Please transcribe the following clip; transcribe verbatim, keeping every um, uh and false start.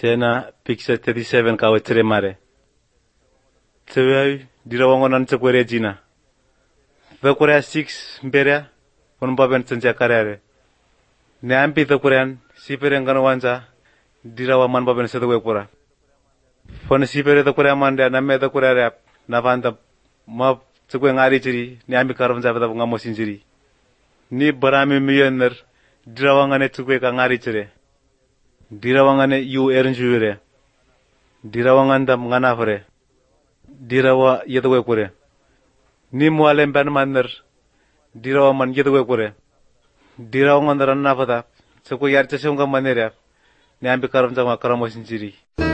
Tena picture thirty-seven kawe tere mare. Tewe dirawangonan tsekwere jina. Thakure six mberea ponbaben tsenja karere. Ne ampi thakurean sipere ngano wanja dirawa man baben setakwe pura. Pon sipere thakure amanda namme thakure rap navanda ma tsekwe ngari jiri ne ampi karam jabata ngamo sinjiri. Ni barami miyener dirawangane tsekwe ka ngari jire. Dirawangane yu ernjure. Dirawanganda mnganafre. Dirawa yedwe kure. Ni mualem ban manner. Dirawa man yedwe kure. Dirawanganda ranafada. Seko yarcha shonga manere. Ni ambi karam jama karamo sinjiri.